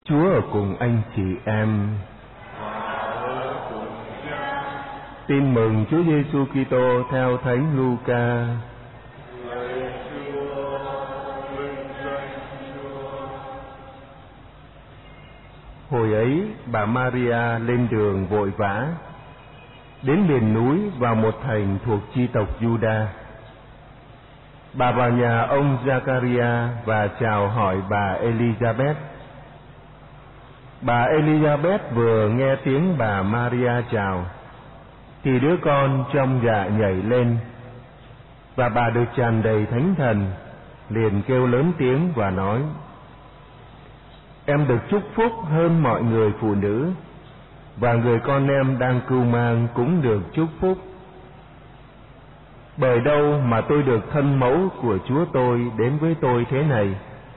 Chúa ở cùng anh chị em. Tin mừng Chúa Giêsu Kitô theo Thánh Luca. Hồi ấy, bà Maria lên đường vội vã, đến miền núi vào một thành thuộc chi tộc Juda. Bà vào nhà ông Zacharia và chào hỏi bà Elizabeth. Bà Elizabeth vừa nghe tiếng bà Maria chào, thì đứa con trong dạ nhảy lên, và bà được tràn đầy Thánh Thần, liền kêu lớn tiếng và nói: Em được chúc phúc hơn mọi người phụ nữ, và người con em đang cưu mang cũng được chúc phúc. Bởi đâu mà tôi được thân mẫu của Chúa tôi đến với tôi thế này?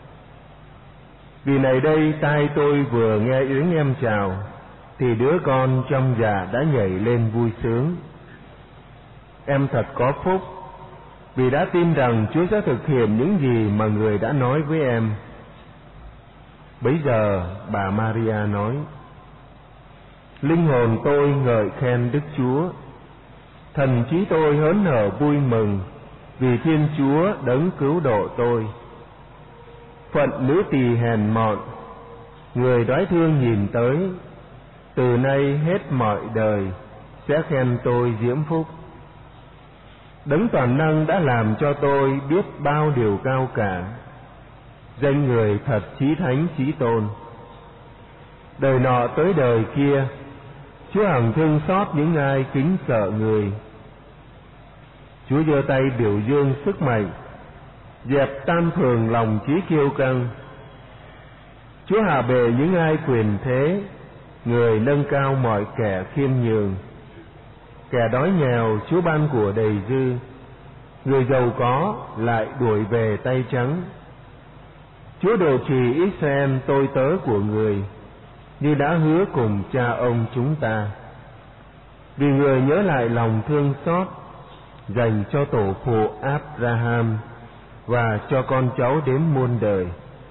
Vì này đây tai tôi vừa nghe tiếng em chào, thì đứa con trong dạ đã nhảy lên vui sướng. Em thật có phúc, vì đã tin rằng Chúa sẽ thực hiện những gì mà người đã nói với em. Bấy giờ bà Maria nói: Linh hồn tôi ngợi khen Đức Chúa, thần trí tôi hớn hở vui mừng vì Thiên Chúa đấng cứu độ tôi. Phận nữ tỳ hèn mọn, người đói thương nhìn tới, từ nay hết mọi đời sẽ khen tôi diễm phúc. Đấng toàn năng đã làm cho tôi biết bao điều cao cả, danh người thật chí thánh chí tôn. Đời nọ tới đời kia, Chúa hằng thương xót những ai kính sợ người. Chúa giơ tay biểu dương sức mạnh, dẹp tan phường lòng trí kiêu căng. Chúa hạ bệ những ai quyền thế, người nâng cao mọi kẻ khiêm nhường. Kẻ đói nghèo Chúa ban của đầy dư, người giàu có lại đuổi về tay trắng. Chúa độ trì Israel tôi tớ của người, như đã hứa cùng cha ông chúng ta. Vì người nhớ lại lòng thương xót dành cho tổ phụ Abraham và cho con cháu đến muôn đời.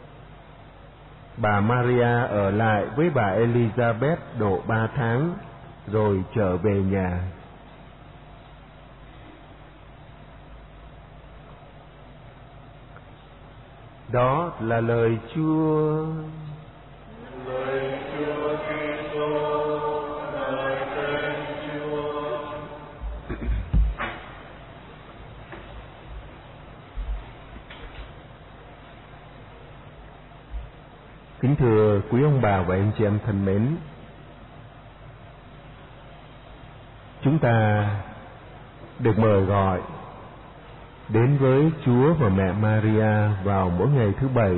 Bà Maria ở lại với bà Elizabeth độ 3 tháng, rồi trở về nhà. Đó là lời Chúa. Lời Chúa Kitô, ngợi khen Chúa. Kính thưa quý ông bà và anh chị em thân mến, chúng ta được mời gọi đến với Chúa và mẹ Maria vào mỗi ngày thứ Bảy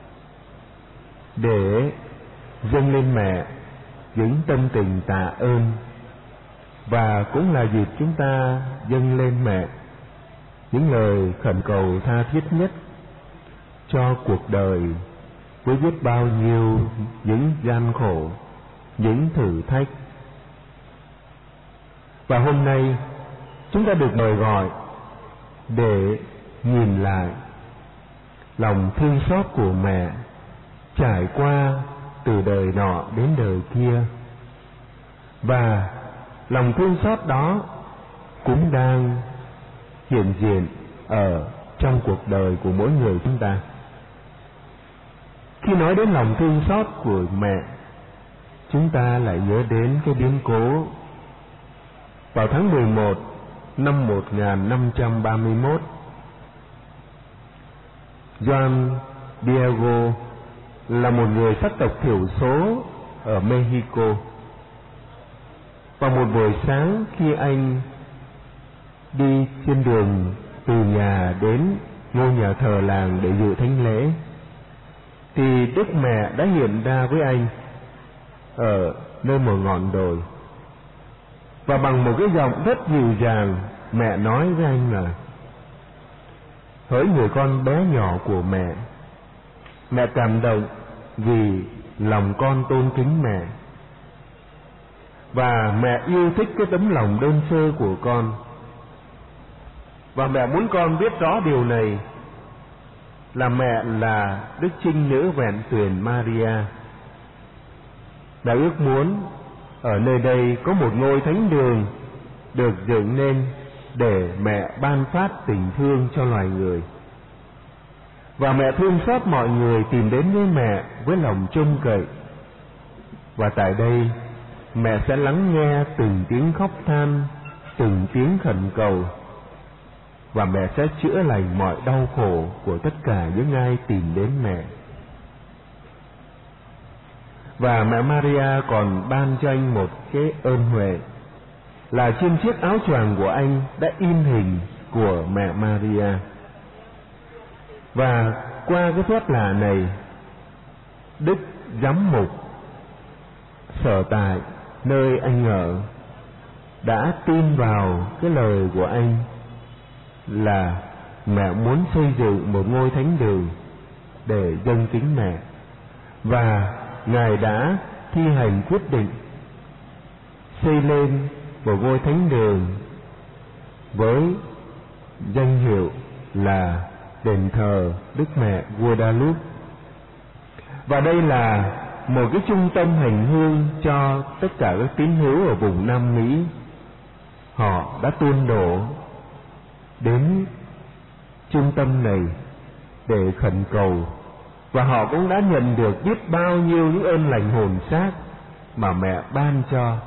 để dâng lên mẹ những tâm tình tạ ơn, và cũng là dịp chúng ta dâng lên mẹ những lời khẩn cầu tha thiết nhất cho cuộc đời với biết bao nhiêu những gian khổ, những thử thách. Và hôm nay chúng ta được mời gọi để nhìn lại lòng thương xót của mẹ trải qua từ đời nọ đến đời kia, và lòng thương xót đó cũng đang hiện diện ở trong cuộc đời của mỗi người chúng ta. Khi nói đến lòng thương xót của mẹ, chúng ta lại nhớ đến cái biến cố vào tháng 11 năm 1531. Juan Diego là một người sắc tộc thiểu số ở Mexico. Vào một buổi sáng, khi anh đi trên đường từ nhà đến ngôi nhà thờ làng để dự thánh lễ, thì Đức Mẹ đã hiện ra với anh ở nơi một ngọn đồi, và bằng một cái giọng rất dịu dàng, mẹ nói với anh là: hỡi người con bé nhỏ của mẹ, mẹ cảm động vì lòng con tôn kính mẹ, và mẹ yêu thích cái tấm lòng đơn sơ của con, và mẹ muốn con biết rõ điều này, là mẹ là Đức Trinh Nữ Vẹn Tuyền Maria, đã ước muốn ở nơi đây có một ngôi thánh đường được dựng nên để mẹ ban phát tình thương cho loài người. Và mẹ thương xót mọi người tìm đến với mẹ với lòng trông cậy. Và tại đây, mẹ sẽ lắng nghe từng tiếng khóc than, từng tiếng khẩn cầu, và mẹ sẽ chữa lành mọi đau khổ của tất cả những ai tìm đến mẹ. Và mẹ Maria còn ban cho anh một cái ơn huệ, là trên chiếc áo choàng của anh đã in hình của mẹ Maria. Và qua cái phép lạ này, Đức Giám mục sở tại nơi anh ở đã tin vào cái lời của anh là mẹ muốn xây dựng một ngôi thánh đường để dâng kính mẹ, và Ngài đã thi hành quyết định xây lên một ngôi thánh đường với danh hiệu là đền thờ Đức Mẹ Guadalupe. Và đây là một cái trung tâm hành hương cho tất cả các tín hữu ở vùng Nam Mỹ. Họ đã tuôn đổ đến trung tâm này để khẩn cầu, và họ cũng đã nhận được biết bao nhiêu những ơn lành hồn xác mà mẹ ban cho.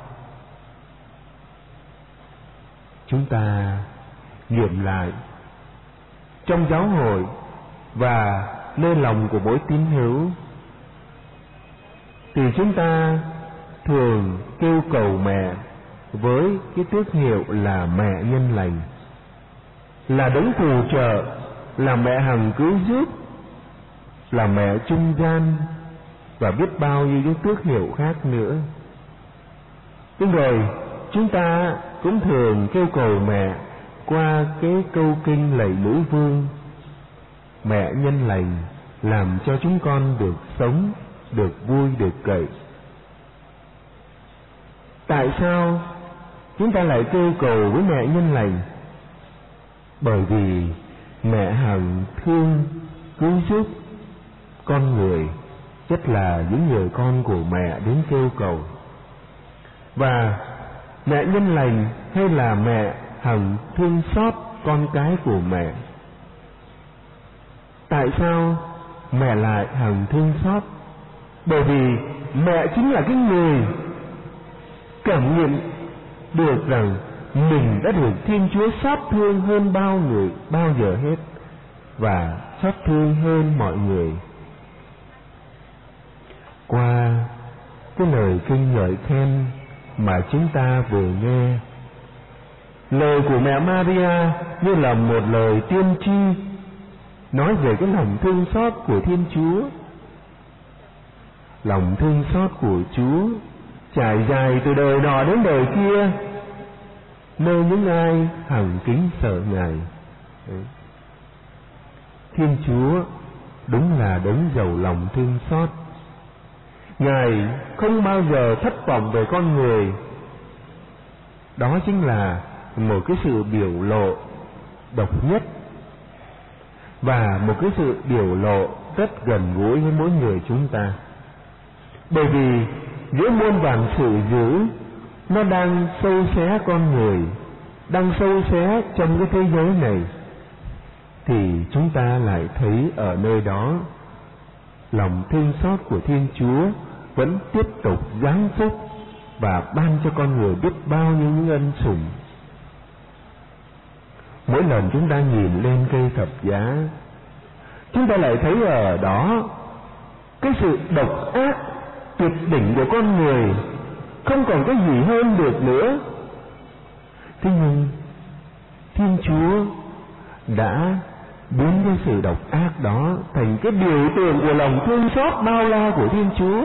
Chúng ta nghiệm lại trong giáo hội và nơi lòng của mỗi tín hữu, thì chúng ta thường kêu cầu mẹ với cái tước hiệu là mẹ nhân lành, là đấng phù trợ, là mẹ hằng cứu giúp, là mẹ trung gian, và biết bao nhiêu những tước hiệu khác nữa. Thế rồi chúng ta cũng thường kêu cầu mẹ qua cái câu kinh lạy nữ vương: mẹ nhân lành, làm cho chúng con được sống, được vui, được cậy. Tại sao chúng ta lại kêu cầu với mẹ nhân lành? Bởi vì mẹ hằng thương cứu giúp con người, nhất là những người con của mẹ đến kêu cầu. Và mẹ nhân lành hay là mẹ hằng thương xót con cái của mẹ. Tại sao mẹ lại hằng thương xót? Bởi vì mẹ chính là cái người cảm nhận được rằng mình đã được Thiên Chúa xót thương hơn bao người bao giờ hết, và xót thương hơn mọi người. Qua cái lời kinh ngợi khen mà chúng ta vừa nghe, lời của mẹ Maria như là một lời tiên tri nói về cái lòng thương xót của Thiên Chúa. Lòng thương xót của Chúa trải dài từ đời nọ đến đời kia, nơi những ai hằng kính sợ Ngài. Thiên Chúa đúng là đấng giàu lòng thương xót. Ngài không bao giờ thất vọng về con người. Đó chính là một cái sự biểu lộ độc nhất, và một cái sự biểu lộ rất gần gũi với mỗi người chúng ta. Bởi vì giữa muôn vàn sự dữ, nó đang xâu xé con người, đang xâu xé trong cái thế giới này, thì chúng ta lại thấy ở nơi đó lòng thương xót của Thiên Chúa vẫn tiếp tục giáng phúc và ban cho con người biết bao nhiêu những ân sủng. Mỗi lần chúng ta nhìn lên cây thập giá, chúng ta lại thấy ở đó cái sự độc ác tuyệt đỉnh của con người, không còn cái gì hơn được nữa. Thế nhưng Thiên Chúa đã biến cái sự độc ác đó thành cái biểu tượng của lòng thương xót bao la của Thiên Chúa.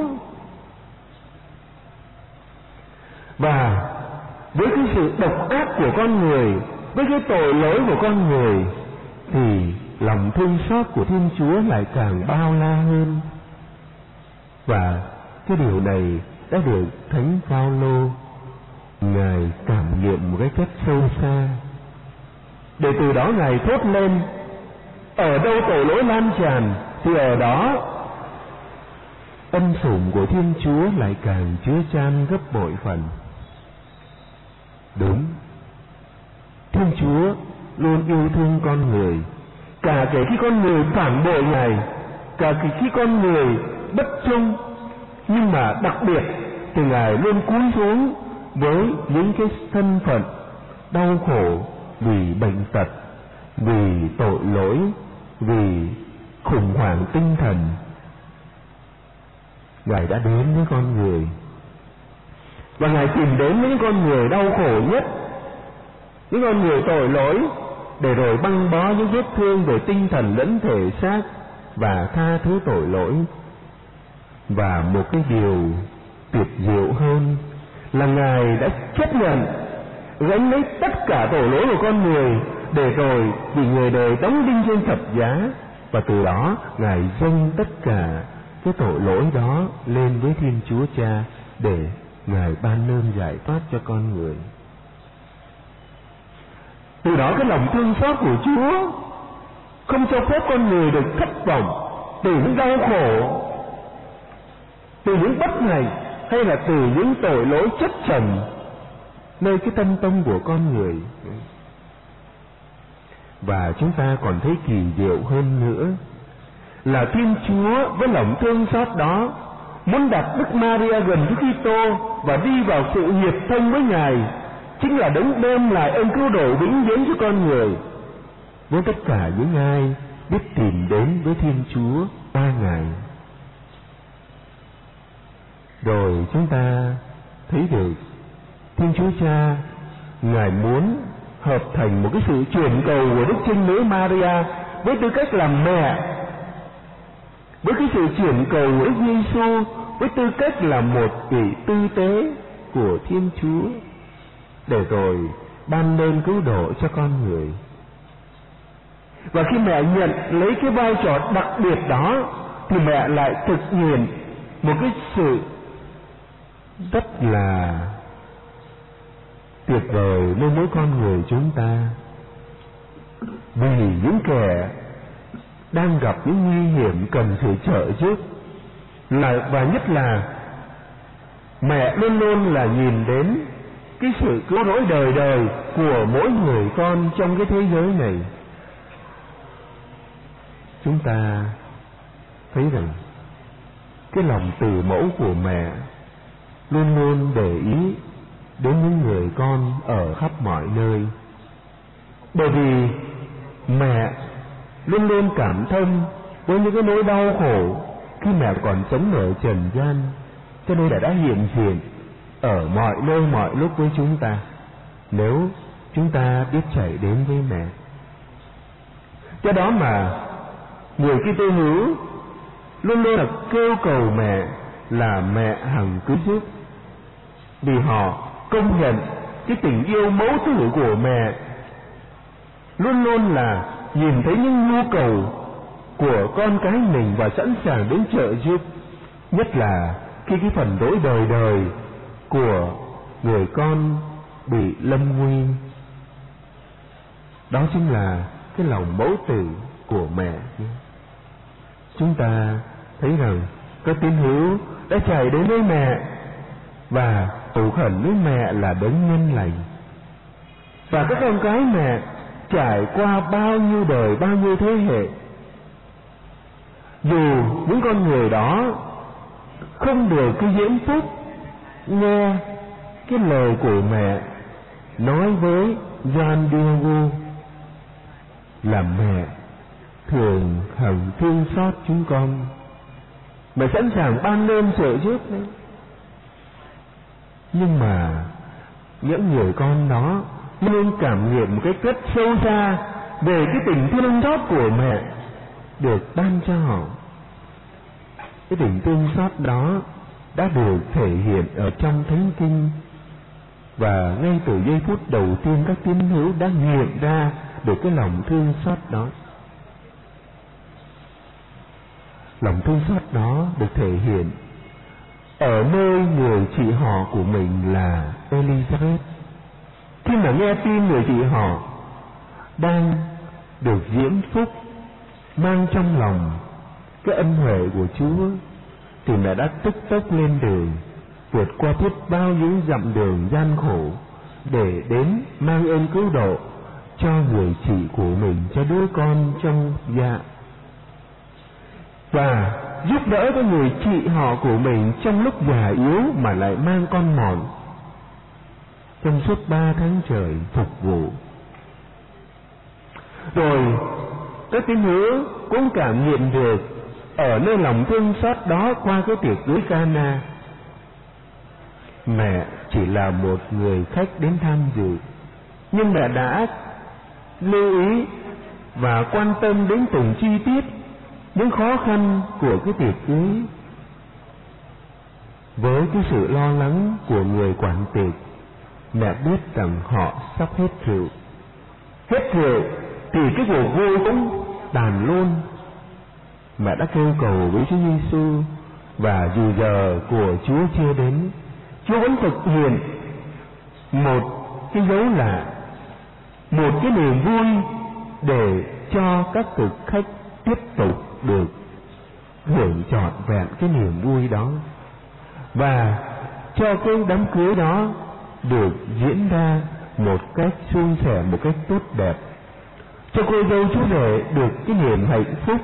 Và với cái sự độc ác của con người, với cái tội lỗi của con người, thì lòng thương xót của Thiên Chúa lại càng bao la hơn. Và cái điều này đã được Thánh Phaolô Ngài cảm nghiệm một cái cách sâu xa, để từ đó Ngài thốt lên: ở đâu tội lỗi lan tràn thì ở đó ân sủng của Thiên Chúa lại càng chứa chan gấp bội phần. Đúng, Thiên Chúa luôn yêu thương con người, cả kể khi con người phản bội Ngài, cả kể khi con người bất trung, nhưng mà đặc biệt thì Ngài luôn cúi xuống với những cái thân phận đau khổ vì bệnh tật, vì tội lỗi, vì khủng hoảng tinh thần. Ngài đã đến với con người, và Ngài tìm đến với những con người đau khổ nhất, những con người tội lỗi, để rồi băng bó những vết thương về tinh thần lẫn thể xác và tha thứ tội lỗi. Và một cái điều tuyệt diệu hơn là Ngài đã chấp nhận gánh lấy tất cả tội lỗi của con người, để rồi vì người đời đóng đinh trên thập giá, và từ đó Ngài dâng tất cả cái tội lỗi đó lên với Thiên Chúa Cha để Ngài ban ơn giải thoát cho con người. Từ đó cái lòng thương xót của Chúa không cho phép con người được thất vọng từ những đau khổ, từ những bất hạnh, hay là từ những tội lỗi chất chồng nơi cái tâm tâm của con người. Và chúng ta còn thấy kỳ diệu hơn nữa là Thiên Chúa với lòng thương xót đó muốn đặt Đức Maria gần Chúa Kitô và đi vào sự hiệp thông với Ngài, chính là đấng đem lại ơn cứu độ vĩnh viễn cho con người, với tất cả những ai biết tìm đến với Thiên Chúa qua Ngài. Rồi chúng ta thấy được Thiên Chúa Cha Ngài muốn hợp thành một cái sự chuyển cầu của Đức Trinh Nữ Maria với tư cách làm mẹ, với cái sự chuyển cầu của Đức Giêsu với tư cách là một vị tư tế của Thiên Chúa, để rồi ban ơn cứu độ cho con người. Và khi mẹ nhận lấy cái vai trò đặc biệt đó, thì mẹ lại thực hiện một cái sự rất là tuyệt vời nơi mỗi con người chúng ta. Vì những kẻ đang gặp những nguy hiểm cần sự trợ giúp, và nhất là mẹ luôn luôn là nhìn đến cái sự cứu rỗi đời đời của mỗi người con trong cái thế giới này. Chúng ta thấy rằng cái lòng từ mẫu của mẹ luôn luôn để ý đến những người con ở khắp mọi nơi, bởi vì mẹ luôn luôn cảm thông với những cái nỗi đau khổ khi mẹ còn sống ở trần gian, cho nên đã hiện diện ở mọi nơi mọi lúc với chúng ta, nếu chúng ta biết chạy đến với mẹ. Do đó mà người Kitô hữu luôn luôn là kêu cầu mẹ là mẹ hằng cứu giúp, vì họ công nhận cái tình yêu mẫu tử của mẹ, luôn luôn là nhìn thấy những nhu cầu của con cái mình và sẵn sàng đến trợ giúp, nhất là khi cái phần rỗi đời đời của người con bị lâm nguy. Đó chính là cái lòng mẫu tử của mẹ. Chúng ta thấy rằng các tín hữu đã chạy đến với mẹ và cầu khẩn với mẹ là đấng nhân lành, và các con cái mẹ trải qua bao nhiêu đời, bao nhiêu thế hệ, dù những con người đó không được cái diễm phúc nghe cái lời của mẹ nói với Gioan Diego là mẹ thường hằng thương xót chúng con, mẹ sẵn sàng ban ơn trợ giúp đấy. Nhưng mà những người con đó luôn cảm nghiệm một cái rất sâu xa về cái tình thương xót của mẹ được ban cho họ. Cái tình thương xót đó đã được thể hiện ở trong Thánh Kinh, và ngay từ giây phút đầu tiên các tín hữu đã nghiệm ra được cái lòng thương xót đó. Lòng thương xót đó được thể hiện ở nơi người chị họ của mình là Elizabeth. Khi mà nghe tin người chị họ đang được diễm phúc, mang trong lòng cái ân huệ của Chúa, thì mẹ đã tức tốc lên đường, vượt qua biết bao nhiêu dặm đường gian khổ để đến mang ơn cứu độ cho người chị của mình, cho đứa con trong dạ, và giúp đỡ cái người chị họ của mình trong lúc già yếu mà lại mang con mòn trong suốt 3 tháng trời phục vụ. Rồi các tín hữu cũng cảm nhận được ở nơi lòng thương xót đó qua cái tiệc cưới Cana, mẹ chỉ là một người khách đến tham dự, nhưng mẹ đã lưu ý và quan tâm đến từng chi tiết những khó khăn của cái tiệc cưới. Với cái sự lo lắng của người quản tiệc, mẹ biết rằng họ sắp hết rượu. Hết rượu thì cái cuộc vui cũng tàn luôn. Mẹ đã kêu cầu với Chúa Giêsu, và dù giờ của Chúa chưa đến, Chúa vẫn thực hiện một cái dấu lạ, một cái niềm vui để cho các thực khách tiếp tục được hưởng trọn vẹn cái niềm vui đó, và cho cái đám cưới đó được diễn ra một cách suôn sẻ, một cách tốt đẹp, cho cô dâu chú rể được cái niềm hạnh phúc.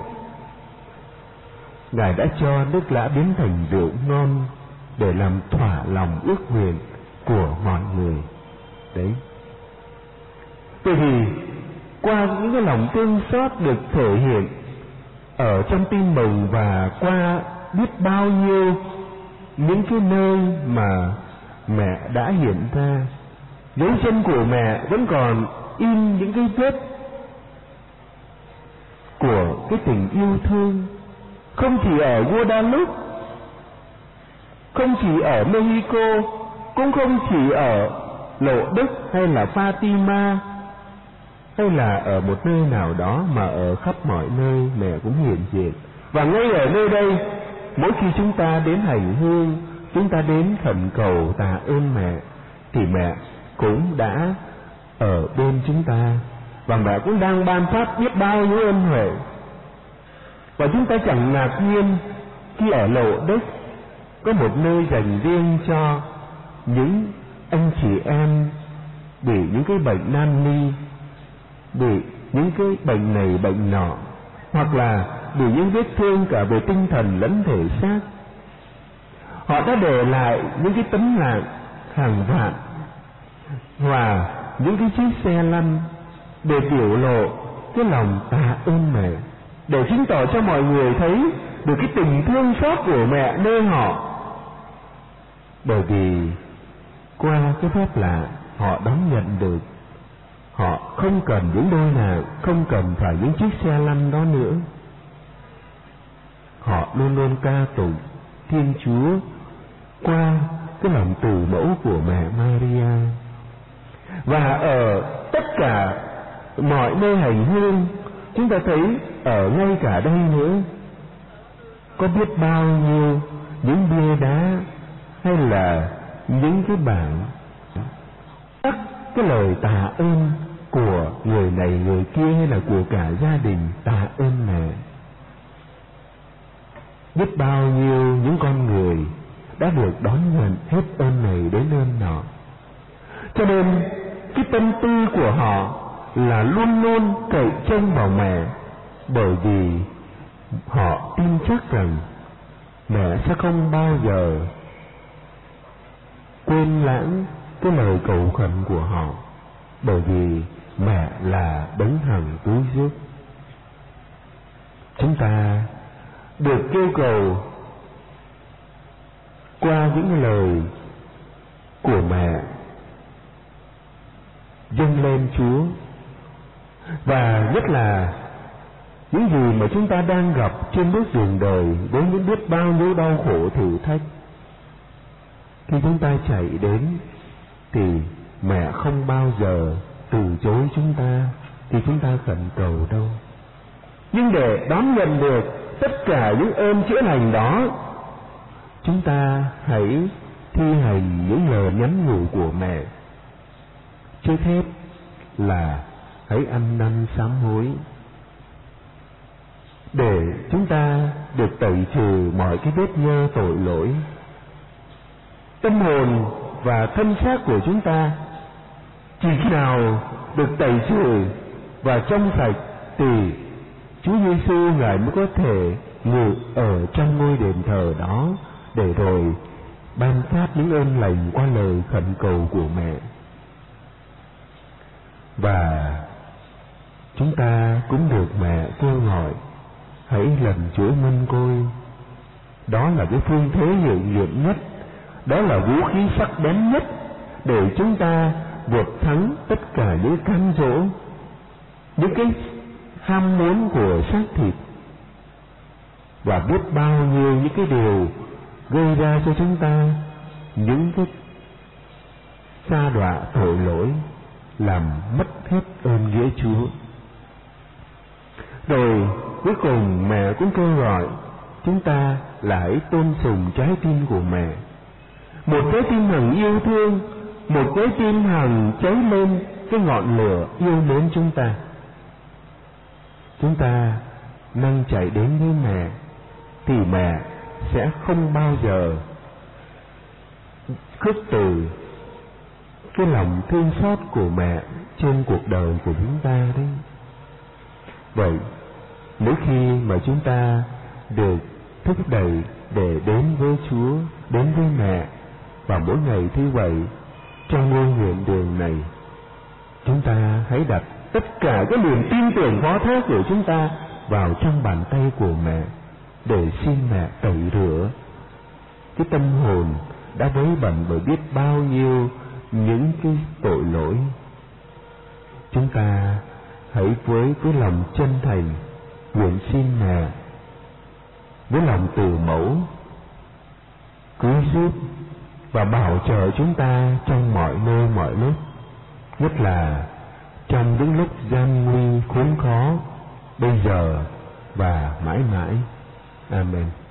Ngài đã cho nước lã biến thành rượu ngon để làm thỏa lòng ước nguyện của mọi người. Đấy. Bởi vì qua những cái lòng thương xót được thể hiện ở trong Tin Mừng, và qua biết bao nhiêu những cái nơi mà mẹ đã hiện ra, dấu chân của mẹ vẫn còn in những cái vết của cái tình yêu thương, không chỉ ở Guadalupe, không chỉ ở Mexico, cũng không chỉ ở Lộ Đức hay là Fatima hay là ở một nơi nào đó, mà ở khắp mọi nơi mẹ cũng hiện diện. Và ngay ở nơi đây, mỗi khi chúng ta đến hành hương, chúng ta đến khẩn cầu tạ ơn mẹ, thì mẹ cũng đã ở bên chúng ta, và mẹ cũng đang ban phát biết bao nhiêu ân huệ. Và chúng ta chẳng ngạc nhiên khi ở Lộ Đức có một nơi dành riêng cho những anh chị em bị những cái bệnh nan y, bị những cái bệnh này bệnh nọ, hoặc là bị những vết thương cả về tinh thần lẫn thể xác. Họ đã để lại những cái tấm lạng hàng vạn và những cái chiếc xe lăn để biểu lộ cái lòng tạ ơn mẹ, để chứng tỏ cho mọi người thấy được cái tình thương xót của mẹ nơi họ. Bởi vì qua cái phép lạ, họ đón nhận được, họ không cần những đôi nào, không cần phải những chiếc xe lăn đó nữa. Họ luôn luôn ca tụng Thiên Chúa qua cái lòng từ mẫu của mẹ Maria. Và ở tất cả mọi nơi hành hương, chúng ta thấy ở ngay cả đây nữa, có biết bao nhiêu những bia đá hay là những cái bảng các cái lời tạ ơn của người này người kia, hay là của cả gia đình tạ ơn mẹ. Biết bao nhiêu những con người đã được đón nhận hết ơn này đến ơn nọ. Cho nên cái tâm tư của họ là luôn luôn cậy trông vào mẹ, bởi vì họ tin chắc rằng mẹ sẽ không bao giờ quên lãng cái lời cầu khẩn của họ, bởi vì mẹ là đấng hằng cứu giúp. Chúng ta được kêu cầu qua những lời của mẹ dâng lên Chúa, và nhất là những gì mà chúng ta đang gặp trên bước đường đời, với những biết bao nhiêu đau khổ thử thách. Khi chúng ta chạy đến thì mẹ không bao giờ từ chối chúng ta khi chúng ta khẩn cầu đâu. Nhưng để đón nhận được tất cả những ơn chữa lành đó, chúng ta hãy thi hành những lời nhắn nhủ của mẹ. Trước hết là hãy ăn năn sám hối. để chúng ta được tẩy trừ mọi cái vết nhơ tội lỗi. Tâm hồn và thân xác của chúng ta chỉ khi nào được tẩy trừ và trong sạch thì Chúa Giêsu Ngài mới có thể ngự ở trong ngôi đền thờ đó để rồi ban phát những ơn lành qua lời khẩn cầu của mẹ. Và chúng ta cũng được mẹ kêu gọi hãy lần chuỗi mân côi. Đó là cái phương thế hiệu nghiệm nhất, đó là vũ khí sắc bén nhất để chúng ta vượt thắng tất cả những cám dỗ, những cái ham muốn của xác thịt, và biết bao nhiêu những cái điều gây ra cho chúng ta những cái sa đọa tội lỗi, làm mất hết ơn nghĩa Chúa. Rồi cuối cùng mẹ cũng kêu gọi chúng ta là hãy tôn sùng trái tim của mẹ, một trái tim hằng yêu thương, một trái tim hằng cháy lên cái ngọn lửa yêu mến chúng ta. Chúng ta nâng chạy đến với mẹ thì mẹ sẽ không bao giờ khước từ cái lòng thương xót của mẹ trên cuộc đời của chúng ta đấy. Vậy mỗi khi mà chúng ta được thúc đẩy để đến với Chúa, đến với mẹ vào mỗi ngày thứ Bảy trong ngôi nguyện đường này, chúng ta hãy đặt tất cả cái niềm tin tưởng phó thác của chúng ta vào trong bàn tay của mẹ để xin mẹ tẩy rửa cái tâm hồn đã vấy bẩn bởi biết bao nhiêu những cái tội lỗi. Chúng ta hãy với lòng chân thành nguyện xin mẹ với lòng từ mẫu cứu giúp và bảo trợ chúng ta trong mọi nơi mọi lúc, nhất là trong những lúc gian nguy khốn khó bây giờ và mãi mãi. Amen.